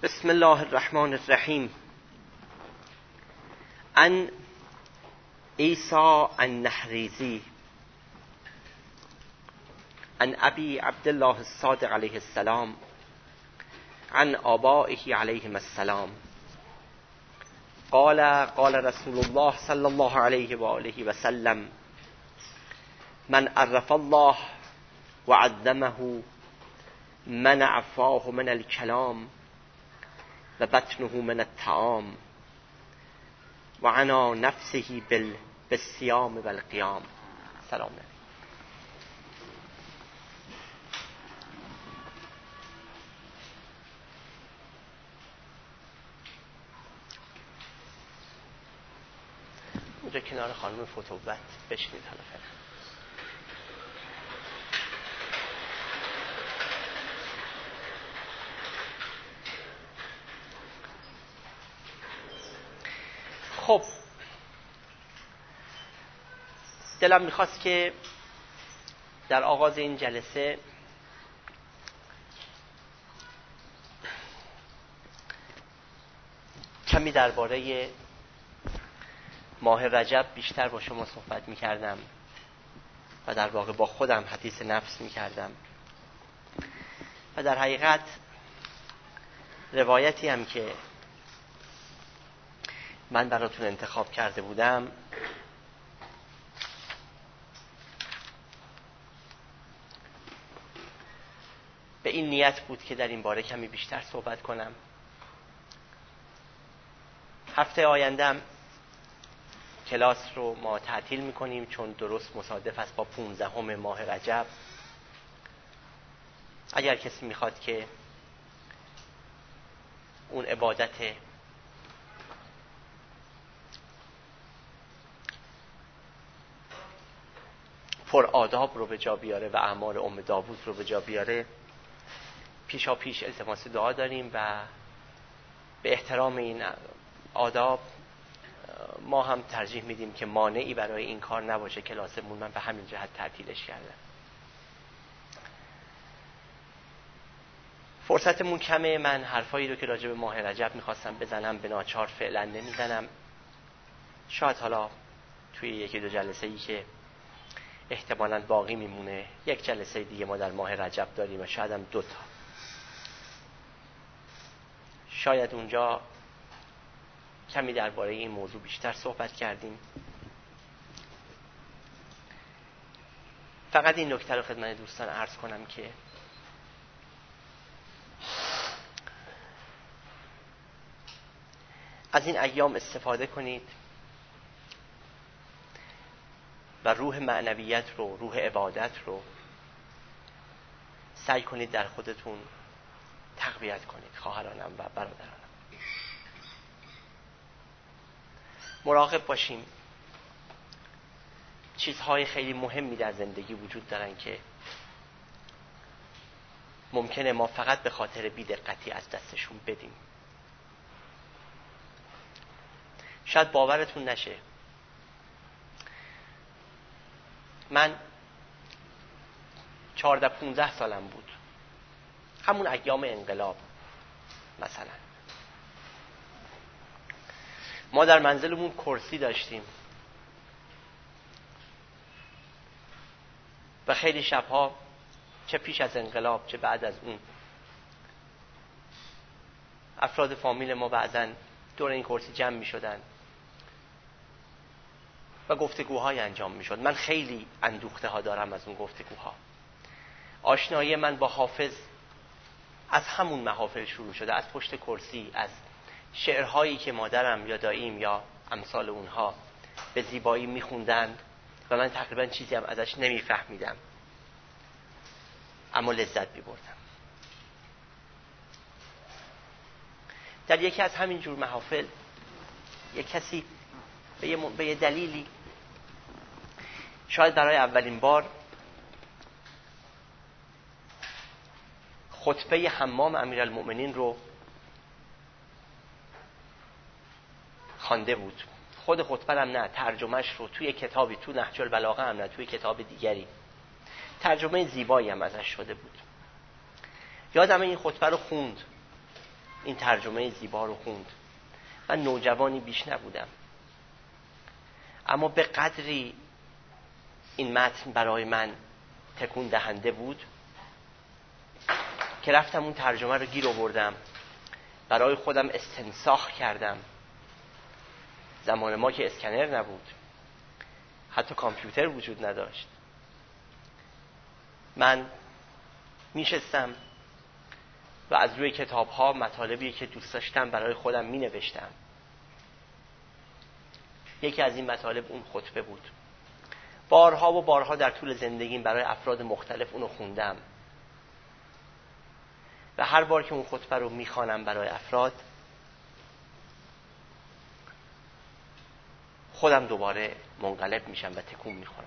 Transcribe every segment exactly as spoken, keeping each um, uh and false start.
بسم الله الرحمن الرحیم. عن عیسی النحریزی عن ابی عبدالله الصادق علیه السلام عن آبائه علیهم السلام قال قال رسول الله صلی الله علیه و آله و سلم من عرف الله وعظمه منع فاه من الکلام و بطنه من الطعام و عنا نفسه بالصیام و القیام. سلام علیکم. اونجا کنار خانم فتوبت بشینید حالا فعلا. خب دلم میخواست که در آغاز این جلسه کمی درباره ماه رجب بیشتر با شما صحبت میکردم و در واقع با خودم حدیث نفس میکردم و در حقیقت روایتی هم که من براتون انتخاب کرده بودم به این نیت بود که در این باره کمی بیشتر صحبت کنم. هفته آیندهم کلاس رو ما تعطیل میکنیم چون درست مصادف است با پونزدهم ماه رجب. اگر کسی میخواد که اون عبادت پر آداب رو به جا بیاره و اعمال ام داوود رو به جا بیاره، پیشا پیش التماس دعا داریم و به احترام این آداب ما هم ترجیح میدیم که مانعی برای این کار نباشه کلاسمون. من به همین جهت تعطیلش کردم. فرصتمون کمه. من حرفایی رو که راجع به ماه رجب میخواستم بزنم به ناچار فعلا نمیزنم. شاید حالا توی یکی دو جلسه ای که احتمالاً باقی میمونه، یک جلسه دیگه ما در ماه رجب داریم و شاید هم دوتا، شاید اونجا کمی درباره این موضوع بیشتر صحبت کردیم. فقط این نکته رو خدمت دوستان عرض کنم که از این ایام استفاده کنید و روح معنویت رو، روح عبادت رو سعی کنید در خودتون تقویت کنید. خواهرانم و برادرانم، مراقب باشیم. چیزهای خیلی مهمی در زندگی وجود دارن که ممکنه ما فقط به خاطر بی‌دقتی از دستشون بدیم. شاید باورتون نشه، من چهارده پونزده سالم بود، همون ایام انقلاب مثلا، ما در منزلمون کرسی داشتیم و خیلی شبها چه پیش از انقلاب چه بعد از اون افراد فامیل ما بعضاً دور این کرسی جمع می شدن و گفتگوهای انجام می شد. من خیلی اندوخته ها دارم از اون گفتگوها. آشنایی من با حافظ از همون محافل شروع شده، از پشت کرسی، از شعرهایی که مادرم یا داییم یا امثال اونها به زیبایی میخوندن و من تقریبا چیزی هم ازش نمیفهمیدم اما لذت میبردم. در یکی از همین جور محافل یک کسی به یه, م... به یه دلیلی شاید برای اولین بار خطبه حمام امیرالمؤمنین رو خوانده بود. خود خطبه هم نه، ترجمهش رو توی کتابی، تو نهج البلاغه هم نه، توی کتاب دیگری ترجمه زیبایی هم ازش شده بود. یادم این خطبه رو خوند این ترجمه زیبا رو خوند. من نوجوانی بیش نبودم، اما به قدری این متن برای من تکون دهنده بود که رفتم اون ترجمه رو گیر آوردم، برای خودم استنساخ کردم. زمان ما که اسکنر نبود، حتی کامپیوتر وجود نداشت، من میشستم و از روی کتاب ها مطالبی که دوست داشتم برای خودم می نوشتم. یکی از این مطالب اون خطبه بود. بارها و بارها در طول زندگیم برای افراد مختلف اونو خوندم و هر بار که اون خطبه رو میخوانم برای افراد، خودم دوباره منقلب میشم و تکون میخورم.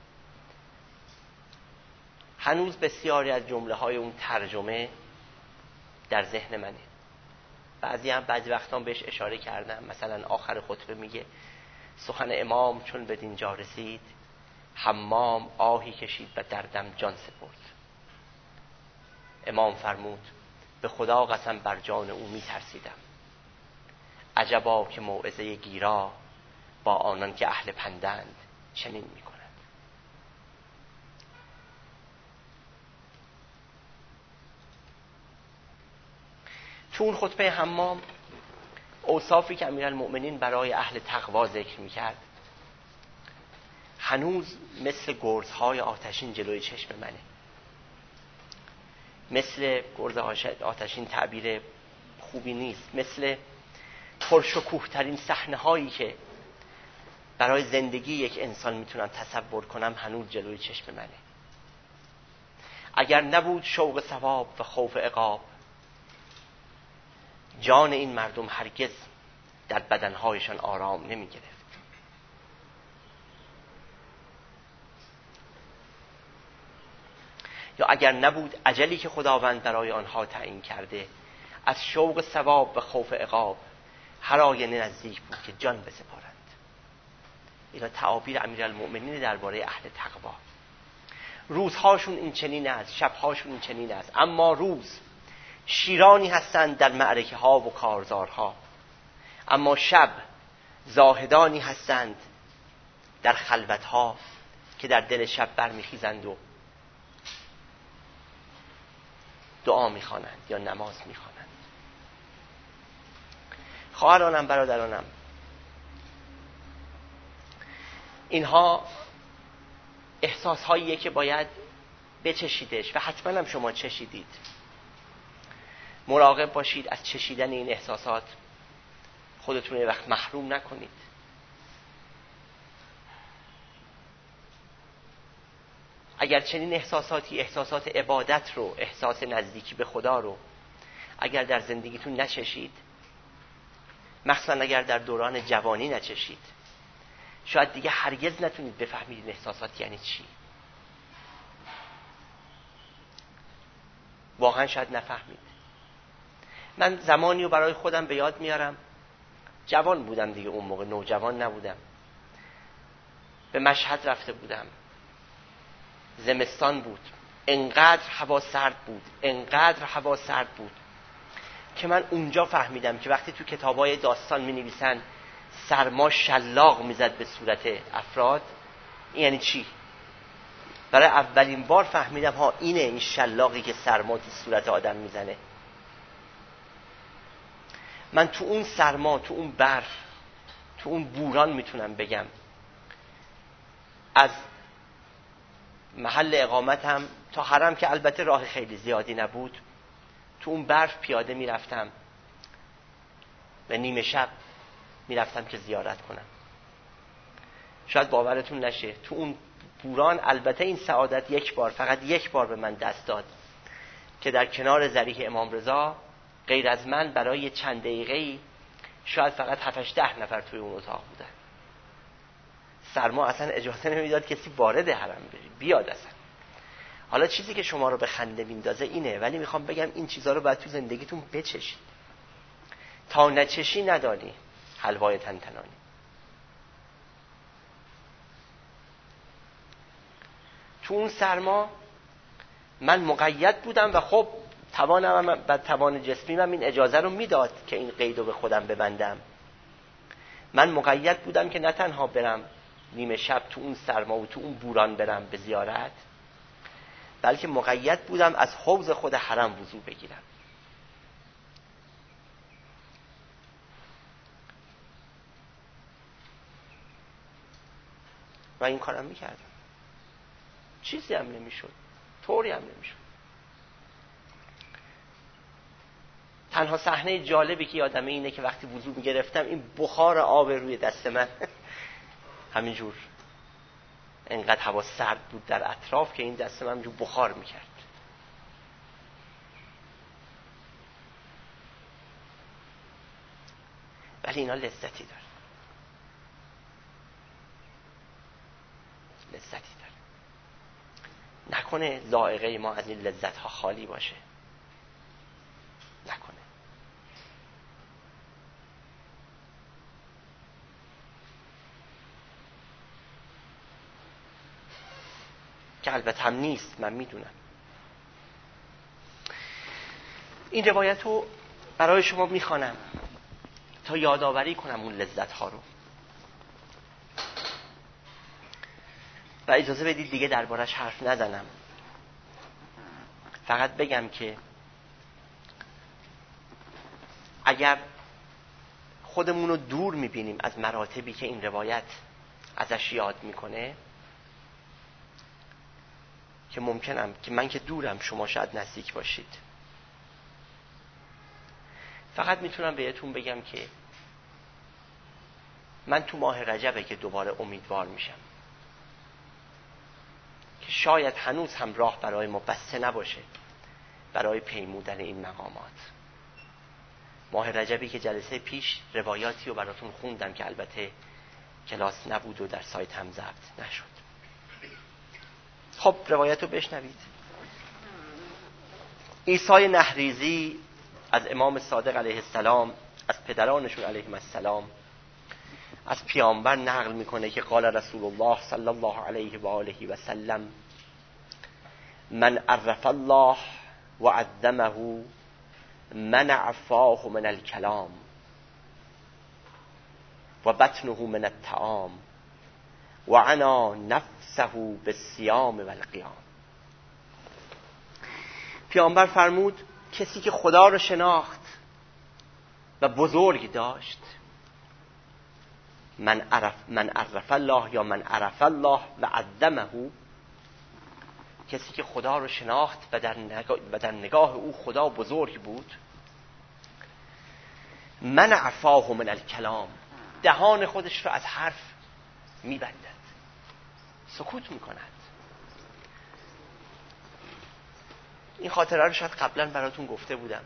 هنوز بسیاری از جمله های اون ترجمه در ذهن منه. بعضی هم بعضی وقتا بهش اشاره کردم. مثلا آخر خطبه میگه سخن امام چون به دینجا رسید، حمام آهی کشید و دردم جان سپرد. امام فرمود به خدا قسم بر جان او میترسیدم. عجبا که موعظه گیرا با آنان که اهل پندند چنین میکنند. تو اون خطبه حمام اوصافی که امیرالمؤمنین برای اهل تقوا ذکر میکرد هنوز مثل گرزهای آتشین جلوی چشم منه. مثل گرز آتشین تعبیر خوبی نیست، مثل پرشکوه ترین صحنه هایی که برای زندگی یک انسان میتونم تصور کنم هنوز جلوی چشم منه. اگر نبود شوق ثواب و خوف عقاب، جان این مردم هرگز در بدنهایشان آرام نمی گرفت. یا اگر نبود اجلی که خداوند برای آنها تعیین کرده، از شوق ثواب و خوف عقاب هر آینه نزدیک بود که جان بسپارند. اینا تعابیر امیرالمؤمنین درباره اهل تقوا. روزهاشون این چنین است، شبهاشون این چنین است، اما روز شیرانی هستند در معرکه ها و کارزارها، اما شب زاهدانی هستند در خلوت ها که در دل شب برمیخیزند و دعا میخوانند یا نماز میخوانند. خواهرانم، برادرانم، اینها احساس هاییه که باید بچشیدش و حتما هم شما چشیدید. مراقب باشید از چشیدن این احساسات خودتون یه وقت محروم نکنید. اگر چنین احساساتی، احساسات عبادت رو، احساس نزدیکی به خدا رو اگر در زندگیتون نچشید، مخصوصا اگر در دوران جوانی نچشید، شاید دیگه هرگز نتونید بفهمید این احساسات یعنی چی. واقعا شاید نفهمید. من زمانی رو برای خودم به یاد میارم، جوان بودم دیگه، اون موقع نوجوان نبودم. به مشهد رفته بودم، زمستان بود، انقدر هوا سرد بود، انقدر هوا سرد بود که من اونجا فهمیدم که وقتی تو کتابای داستان می نویسن سرما شلاق میزد به صورت افراد، این یعنی چی؟ برای اولین بار فهمیدم ها اینه این شلاقی که سرما تو صورت آدم میزنه. من تو اون سرما، تو اون برف، تو اون بوران میتونم بگم از محل اقامتم تا حرم که البته راه خیلی زیادی نبود، تو اون برف پیاده میرفتم و نیمه شب میرفتم که زیارت کنم. شاید باورتون نشه تو اون بوران، البته این سعادت یک بار، فقط یک بار به من دست داد که در کنار ضریح امام رضا غیر از من برای چند دقیقه‌ای شاید فقط هفت ده نفر توی اون اتاق بودن. سرما اصلا اجازه نمیداد کسی وارد حرم بیاد اصلا. حالا چیزی که شما رو به خنده میندازه اینه، ولی میخوام بگم این چیزها رو باید تو زندگیتون بچشید. تا نچشی ندانی حلوای تنتنانی. تو اون سرما من مقید بودم و خب توانم و توان جسمی من این اجازه رو میداد که این قید رو به خودم ببندم. من مقید بودم که نه تنها برم نیمه شب تو اون سرما و تو اون بوران برم به زیارت، بلکه مقید بودم از حوض خود حرم وضو بگیرم. و این کارم میکردم. چیزی هم نمیشد، طوری هم نمیشد. تنها صحنه جالبی که یادمه اینه که وقتی وضو میگرفتم این بخار آب روی دست من همینجور، انقدر هوا سرد بود در اطراف که این دست من همینجور بخار میکرد. ولی اینا لذتی داره، لذتی داره. نکنه ذائقه ما از این لذت ها خالی باشه، نکنه. که البته هم نیست، من میدونم. این روایت رو برای شما میخوانم تا یادآوری کنم اون لذت ها رو، و اجازه بدید دیگه دربارش حرف نزنم. فقط بگم که اگر خودمون رو دور میبینیم از مراتبی که این روایت ازش یاد میکنه، که ممکنم که من که دورم، شما شاید نزدیک باشید، فقط میتونم بهتون بگم که من تو ماه رجبه که دوباره امیدوار میشم که شاید هنوز هم راه برای ما بسته نباشه برای پیمودن این مقامات. ماه رجبی که جلسه پیش روایاتی رو براتون خوندم که البته کلاس نبود و در سایت هم ضبط نشد. خب روایت رو بشنوید. عیسی نهریزی از امام صادق علیه السلام، از پدرانشون علیهم السلام، از پیامبر نقل میکنه که قال رسول الله صلی الله علیه و آله و سلم: من عرف الله و عظمه منع فاه من الکلام و بطنه من الطعام و عنا نفسه بالصیام و القیام. پیامبر فرمود کسی که خدا رو شناخت و بزرگ داشت، من عرف من عرف الله یا من عرف الله و عظمه، کسی که خدا رو شناخت و در نگاه, و در نگاه او خدا بزرگ بود، منع فاه من الکلام، دهان خودش رو از حرف میبندد، سکوت میکند. این خاطره رو شاید قبلا براتون گفته بودم.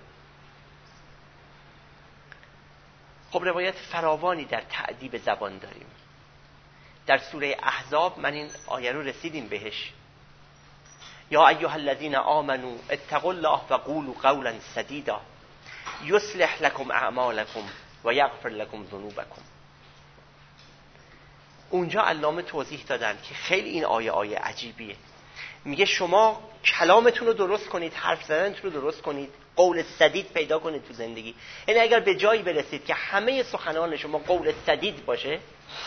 خب روایت فراوانی در تأدیب زبان داریم. در سوره احزاب من این آیه رو رسیدیم بهش: یا ایها الذین آمنوا اتقوا الله و قولوا قولا سدیدا یصلح لكم اعمالکم و یغفر لكم ذنوبکم. اونجا علامه توضیح دادن که خیلی این آیه آیه عجیبیه. میگه شما کلامتون رو درست کنید، حرف زدنتون رو درست کنید، قول سدید پیدا کنید تو زندگی. یعنی اگر به جایی برسید که همه سخنان شما قول سدید باشه،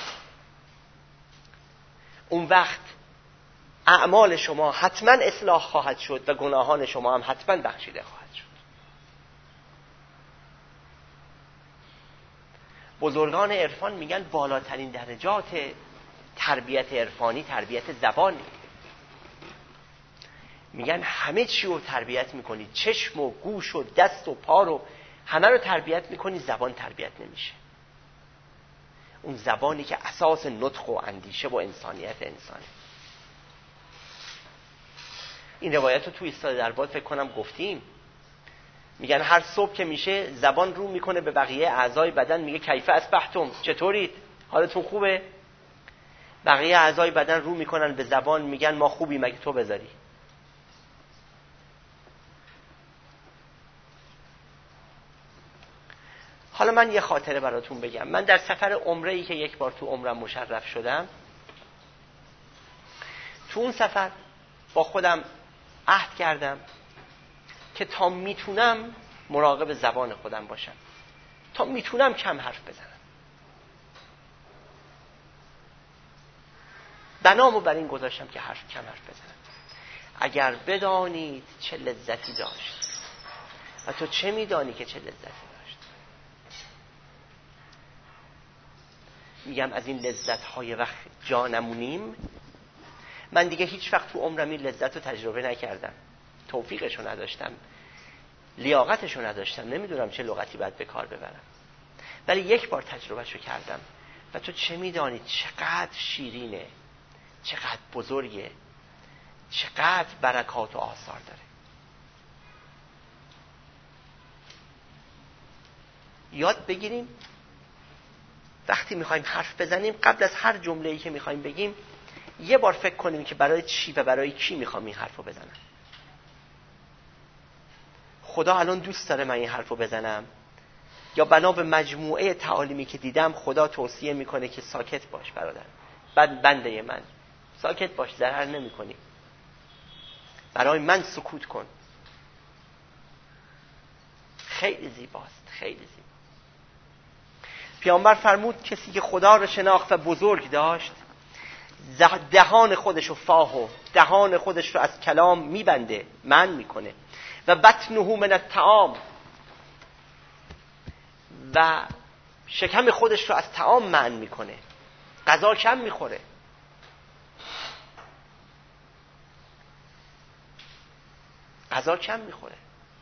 اون وقت اعمال شما حتما اصلاح خواهد شد و گناهان شما هم حتما بخشیده خواهد شد. بزرگان عرفان میگن بالاترین درجات تربیت عرفانی تربیت زبانی. میگن همه چی رو تربیت میکنید، چشم و گوش و دست و پا رو همه رو تربیت میکنید، زبان تربیت نمیشه. اون زبانی که اساس نطق و اندیشه و انسانیت انسانه. این روایت رو توی ایستاده درباد فکر کنم گفتیم. میگن هر صبح که میشه زبان رو میکنه به بقیه اعضای بدن، میگه کیف اصبحتم، چطورید؟ حالتون خوبه؟ بقیه اعضای بدن رو میکنن به زبان، میگن ما خوبیم، مگه تو بذاری. حالا من یه خاطره براتون بگم. من در سفر عمره‌ای که یک بار تو عمرم مشرف شدم، تو اون سفر با خودم عهد کردم که تا میتونم مراقب زبان خودم باشم، تا میتونم کم حرف بزنم. بنامو بر این گذاشتم که حرف کم حرف بزنم. اگر بدانید چه لذتی داشت و تو چه میدانی که چه لذتی داشت. میگم از این لذت های وقت جا نمونیم. من دیگه هیچ وقت تو عمرم این لذت رو تجربه نکردم، توفیقشو نداشتم، لیاقتشو نداشتم، نمیدونم چه لغتی باید به کار ببرم، ولی یک بار تجربهشو کردم و تو چه میدانی چقدر شیرینه، چقدر بزرگه، چقدر برکات و آثار داره. یاد بگیریم وقتی میخوایم حرف بزنیم قبل از هر جمله‌ای که میخوایم بگیم یه بار فکر کنیم که برای چی و برای کی میخوام این حرفو بزنم. خدا الان دوست داره من این حرفو بزنم، یا بنا به مجموعه تعالیمی که دیدم خدا توصیه میکنه که ساکت باش برادر، بند بنده من، ساکت باش، ضرر نمیکنی، برای من سکوت کن. خیلی زیباست، خیلی زیبا. پیامبر فرمود کسی که خدا رو شناخت و بزرگ داشت دهان خودش و فاه و دهان خودش رو از کلام میبنده، من میکنه، و بطنه من الطعام، و شکم خودش رو از طعام من میکنه، غذا کم میخوره. غذا کم میخوره.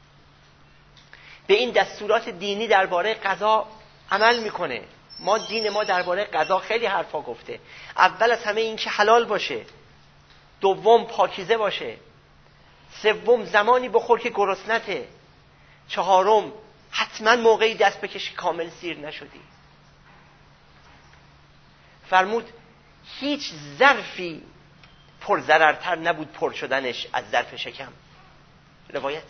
به این دستورات دینی درباره غذا عمل میکنه. ما دین ما درباره غذا خیلی حرفا گفته. اول از همه این که حلال باشه، دوم پاکیزه باشه، سوم زمانی بخور که گرسنته، چهارم حتما موقعی دست بکش که کامل سیر نشدی. فرمود هیچ ظرفی پرضررتر نبود پر شدنش از ظرف شکم. روایت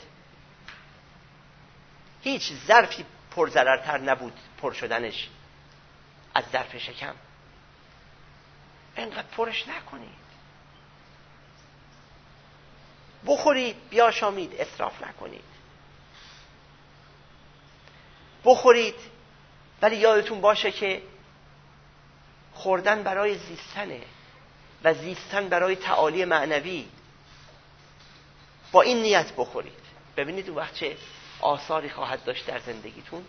هیچ ظرفی پرضررتر نبود پر شدنش از ظرف شکم. اینقدر پرش نکنید. بخورید بیاشامید، اسراف نکنید. بخورید ولی یادتون باشه که خوردن برای زیستنه و زیستن برای تعالی معنوی. با این نیت بخورید. ببینید اون وقت چه آثاری خواهد داشت در زندگیتون.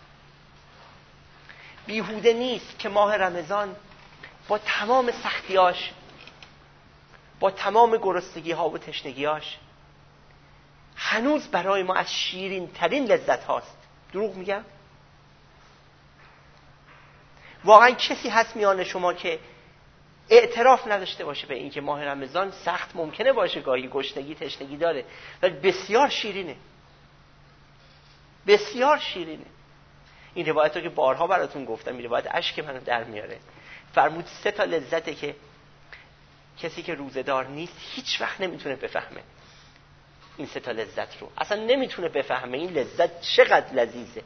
بیهوده نیست که ماه رمضان با تمام سختیاش، با تمام گرسنگی ها و تشنگیاش، هنوز برای ما از شیرین ترین لذت هاست. دروغ میگم؟ واقعا کسی هست میان شما که اعتراف نداشته باشه به این که ماه رمضان سخت ممکنه باشه، گاهی گشنگی تشنگی داره، ولی بسیار شیرینه، بسیار شیرینه. این روایت رو که بارها براتون گفتم، این روایت اشک منو در میاره. فرمود سه تا لذته که کسی که روزه‌دار نیست هیچ وقت نمیتونه بفهمه. این سه تا لذت رو اصلا نمیتونه بفهمه این لذت چقدر لذیذه.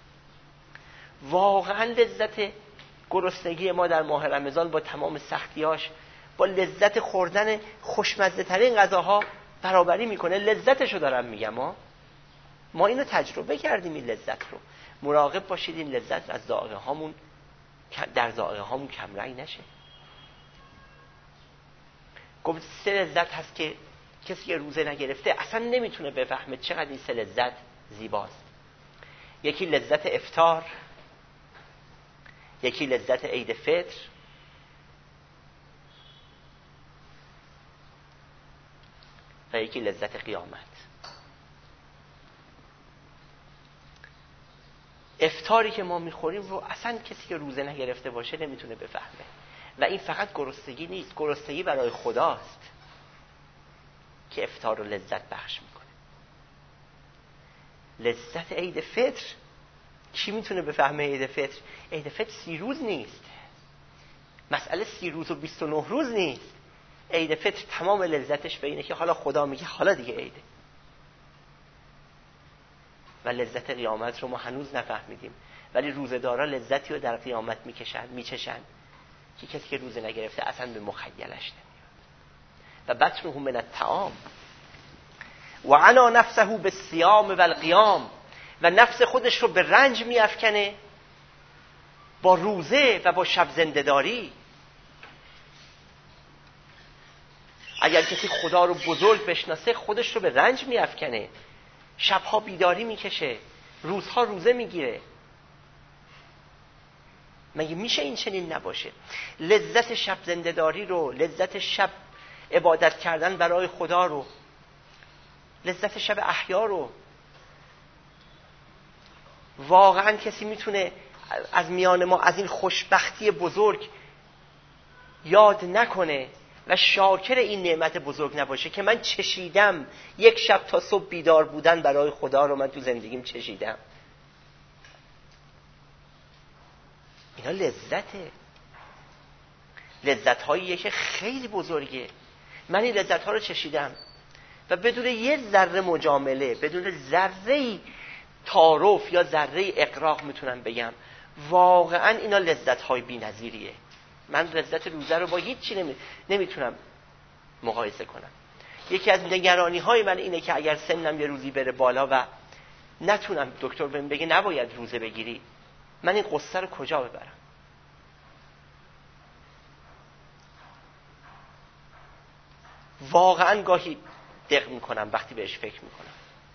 واقعا لذت گرسنگی ما در ماه رمضان با تمام سختیاش با لذت خوردن خوشمزه ترین غذاها برابری میکنه. لذتشو دارم میگم. ما ما اینو تجربه کردیم این لذت رو. مراقب باشید این لذت از ذائقه هامون در ذائقه هامون کم رنگ نشه. گفت سه لذت هست که کسی که روزه نگرفته اصلا نمیتونه بفهمه چقدر این سه لذت زیباست. یکی لذت افطار، یکی لذت عید فطر، و یکی لذت قیامت. افطاری که ما میخوریم رو اصلا کسی که روزه نگرفته باشه نمیتونه بفهمه. و این فقط گرسنگی نیست، گرسنگی برای خداست که افطار رو لذت بخش میکنه. لذت عید فطر کی میتونه بفهمه؟ عید فطر عید فطر سی روز نیست، مسئله سی روز و بیست و نه روز نیست. عید فطر تمام لذتش به اینه که حالا خدا میگه حالا دیگه عیده. و لذت قیامت رو ما هنوز نفهمیدیم، ولی روزه‌دارا لذتی رو در قیامت میکشن میچشن که کسی که روزه نگرفته اصلا به مخیلش نمیاد. و بطنه من الطعام، و عنا نفسه بالصیام و القیام، و نفس خودش رو به رنج میافکنه با روزه و با شب زنده‌داری. اگر کسی خدا رو بزرگ بشناسه خودش رو به رنج میافکنه، شبها بیداری میکشه، روزها روزه میگیره. مگه میشه این چنین نباشه؟ لذت شب زنده‌داری رو، لذت شب عبادت کردن برای خدا رو، لذت شب احیا رو، واقعا کسی میتونه از میان ما از این خوشبختی بزرگ یاد نکنه و شاکر این نعمت بزرگ نباشه که من چشیدم یک شب تا صبح بیدار بودن برای خدا رو من تو زندگیم چشیدم. اینا لذته، لذت هاییه که خیلی بزرگه. من این لذت ها رو چشیدم و بدون یه ذره مجامله، بدون ذره تعارف یا ذره اقراق میتونم بگم واقعا اینا لذت های بی‌نظیریه. من لذت روزه رو با هیچ چی نمی... نمیتونم مقایسه کنم. یکی از نگرانی های من اینه که اگر سنم یه روزی بره بالا و نتونم دکتر بهم بگه نباید روزه بگیری، من این قصه رو کجا ببرم؟ واقعا گاهی دق میکنم وقتی بهش فکر میکنم.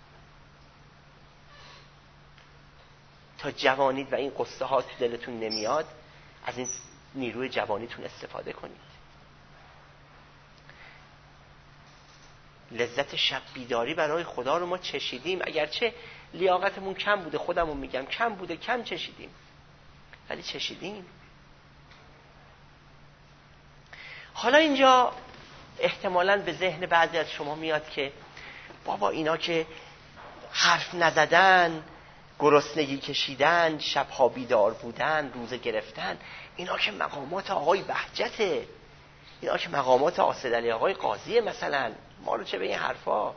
تا جوانید و این قصه ها تو دلتون نمیاد، از این نیروی جوانیتون استفاده کنید. لذت شب بیداری برای خدا رو ما چشیدیم، اگرچه لیاقتمون کم بوده، خودمون میگم کم بوده، کم چشیدیم، ولی چشیدیم. حالا اینجا احتمالاً به ذهن بعضی از شما میاد که بابا اینا که حرف نزدن، گرسنگی کشیدن، شبها بیدار بودن، روزه گرفتن، اینا که مقامات آقای بهجته، اینا که مقامات آسدعلی آقای قاضیه، مثلا ما رو چه به این حرفا؟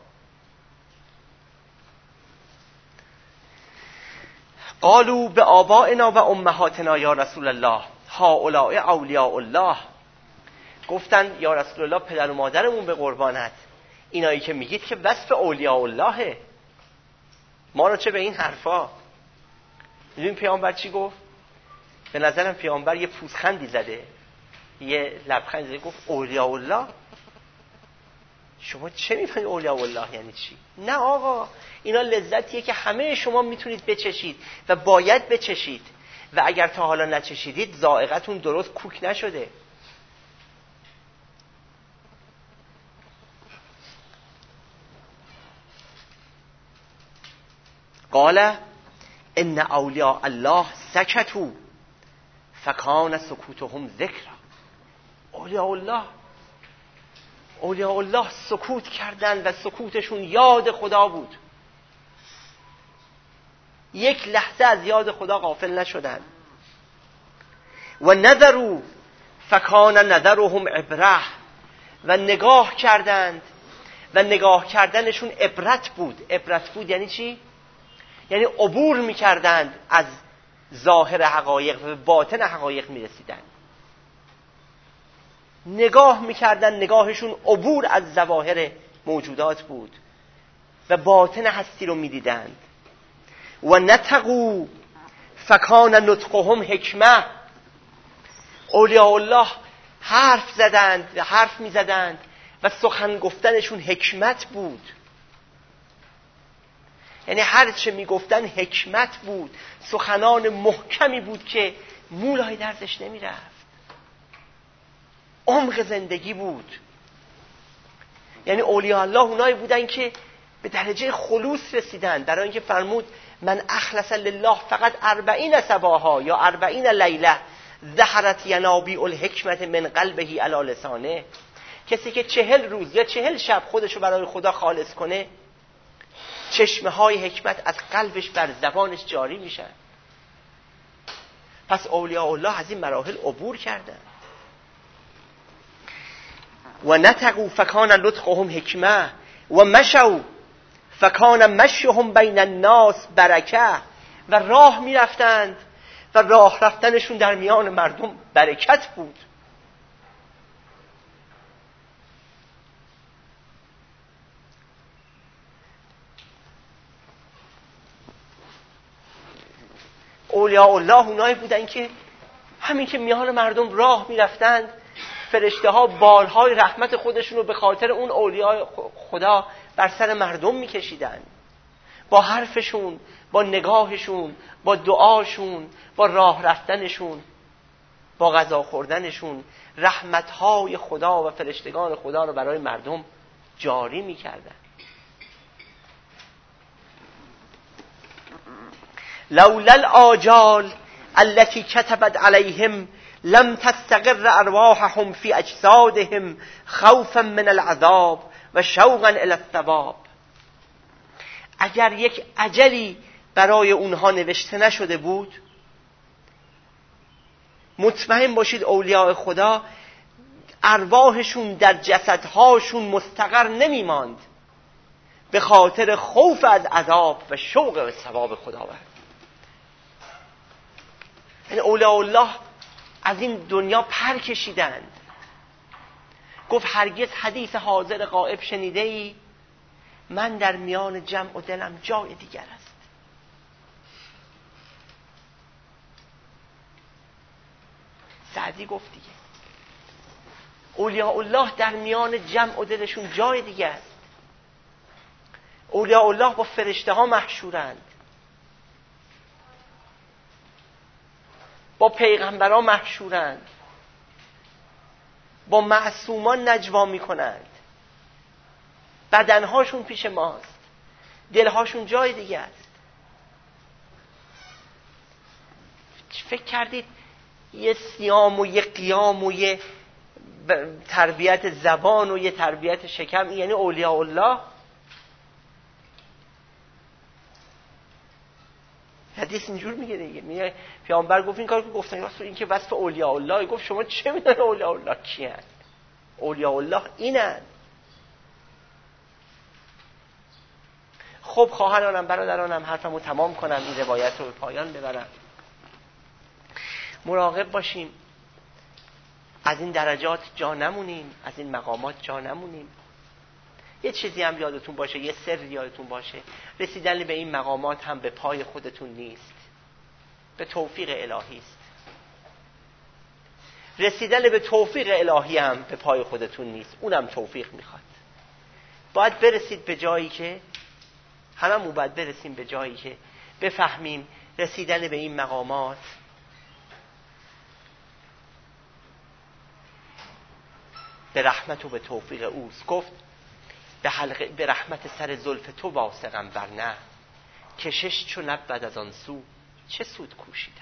قالوا به آبائنا و امهاتنا یا رسول الله هؤلاء اولیاء الله. گفتن یا رسول الله پدر و مادرمون به قربانت، اینایی که میگید که وصف اولیاء اللهه، ما رو چه به این حرفا؟ میدونین پیامبر چی گفت؟ به نظرم پیامبر یه پوزخندی زده، یه لبخندی زده، گفت اولیاء الله. شما چه میفهمید اولیاء الله یعنی چی؟ نه آقا، اینا لذتیه که همه شما میتونید بچشید و باید بچشید، و اگر تا حالا نچشیدید ذائقتون درست کوک نشده. قال ان اولیاء الله سکتوا فکان سکوتهم ذکرا. اولیاء الله اولیاء الله سکوت کردن و سکوتشون یاد خدا بود. یک لحظه از یاد خدا غافل نشدن. و نظروا فکان نظرهم عبره، و نگاه کردند و نگاه کردنشون عبرت بود. عبرت بود یعنی چی؟ یعنی عبور میکردند از ظاهر حقایق و باطن حقایق میرسیدند. نگاه میکردن، نگاهشون عبور از ظواهر موجودات بود و باطن هستی رو میدیدند. و نطقوا فکان نطقهم حکمه. اولیاء الله حرف زدند، حرف میزدند و سخن گفتنشون حکمت بود. یعنی هر چه میگفتن حکمت بود، سخنان محکمی بود که مولای درزش نمیرفت، عمق زندگی بود. یعنی اولیاء الله اونایی بودن که به درجه خلوص رسیدن، در اینکه فرمود من اخلص لله فقط اربعین صباحا یا اربعین لیله ظهرت ینابیع الحکمت من قلبه علی لسانه. کسی که چهل روز یا چهل شب خودشو برای خدا خالص کنه، چشمه های حکمت از قلبش بر زبانش جاری میشن. پس اولیاء الله از این مراحل عبور کردن. و نطقوا فکان لطقهم حکمه و مشوا فکان مشیهم بین الناس برکه. و راه میرفتند و راه رفتنشون در میان مردم برکت بود. اولیاء الله اونایی بودن که همین که میان مردم راه میرفتند فرشته ها بالهای رحمت خودشون رو به خاطر اون اولیاء خدا بر سر مردم میکشیدن. با حرفشون، با نگاهشون، با دعاشون، با راه رفتنشون، با غذا خوردنشون رحمتهای خدا و فرشتگان خدا رو برای مردم جاری میکردن. لولا الآجال التي كتبت عليهم لم تستقر ارواحهم في اجسادهم خوفا من العذاب و شوقا الى الثواب. اگر یک اجلی برای اونها نوشته نشده بود، مطمئن باشید اولیاء خدا ارواحشون در جسدهاشون مستقر نمی ماند به خاطر خوف از عذاب و شوق به ثواب خداوند. یعنی اولیاء الله از این دنیا پر کشیدند. گفت هرگز حدیث حاضر غائب شنیده ای؟ من در میان جمع و دلم جای دیگر است. سعدی گفت دیگه اولیاء الله در میان جمع و دلشون جای دیگه است. اولیاء الله با فرشته ها محشورند، با پیغمبران محشورند، با معصومان نجوا میکنند. بدنهاشون پیش ماست، دلهاشون جای دیگه است. فکر کردید یه صیام و یه قیام و یه تربیت زبان و یه تربیت شکم یعنی اولیاء الله؟ حدیث اینجور میگه دیگه. میگه پیامبر گفت این کار که گفتن واسه این که وصف اولیاء الله، گفت شما چه میدونید اولیاء الله کیان؟ اولیاء الله اینن. خب خواهرانم برادرانم حرفمو تمام کنم، این روایت رو به پایان ببرم. مراقب باشیم از این درجات جا نمونیم، از این مقامات جا نمونیم. یه چیزی هم یادتون باشه، یه سر یادتون باشه، رسیدن به این مقامات هم به پای خودتون نیست، به توفیق الهی است. رسیدن به توفیق الهی هم به پای خودتون نیست، اونم توفیق میخواد. باید برسید به جایی که هممون باید برسیم به جایی که بفهمیم رسیدن به این مقامات به رحمت و به توفیق اوست. گفت به حلقه به رحمت سر زلف تو واسقم، ورنه کشش چو نبود از آن سو چه سود کوشیدن.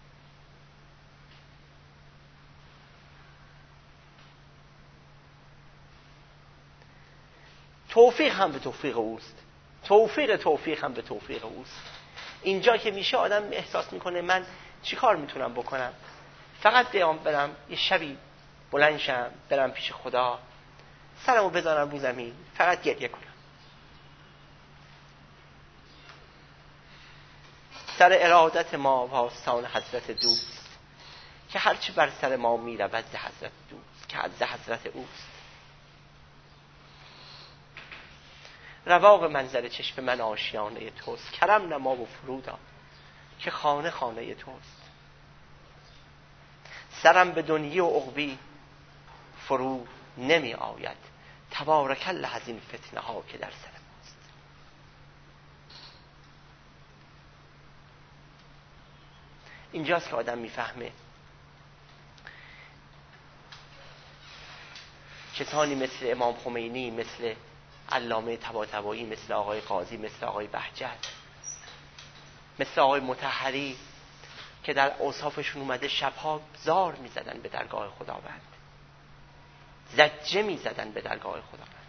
توفیق هم به توفیق اوست، توفیق توفیق هم به توفیق اوست. اینجا که میشه آدم احساس میکنه من چی کار میتونم بکنم؟ فقط بیام برم یه شبی بلند شم برم پیش خدا، سرمو بذارم رو زمین، فقط گریه کنم. سر ارادت ما و آستان حضرت دوست که هرچی بر سر ما میرود ز حضرت دوست که از حضرت اوست. رواق منظر چشم من آشیانه توست، کرم نما و فرودا که خانه خانه توست. سرم به دنیی و عقبی فرو نمی آید، تبارک الله از این فتنه ها که در سر ماست. اینجاست که آدم میفهمه کسانی مثل امام خمینی، مثل علامه طباطبایی، مثل آقای قاضی، مثل آقای بهجت، مثل آقای مطهری که در اوصافشون اومده شبها زار میزدن به درگاه خداوند، زجه میزدن به درگاه خداوند.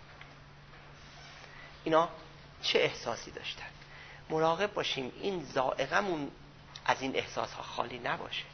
اینا چه احساسی داشتن؟ مراقب باشیم این ذائقمون از این احساسها خالی نباشه.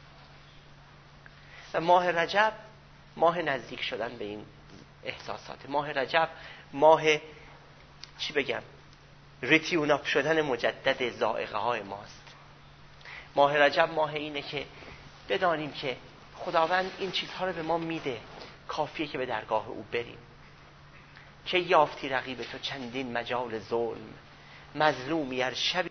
و ماه رجب ماه نزدیک شدن به این احساسات. ماه رجب ماه چی بگم ریتیون اپ شدن مجدد ذائقه های ماست. ماه رجب ماه اینه که بدانیم که خداوند این چیزها رو به ما میده، کافیه که به درگاه او بریم. که یافتی رقیب تو چندین مجال ظلم، مظلومی هر شب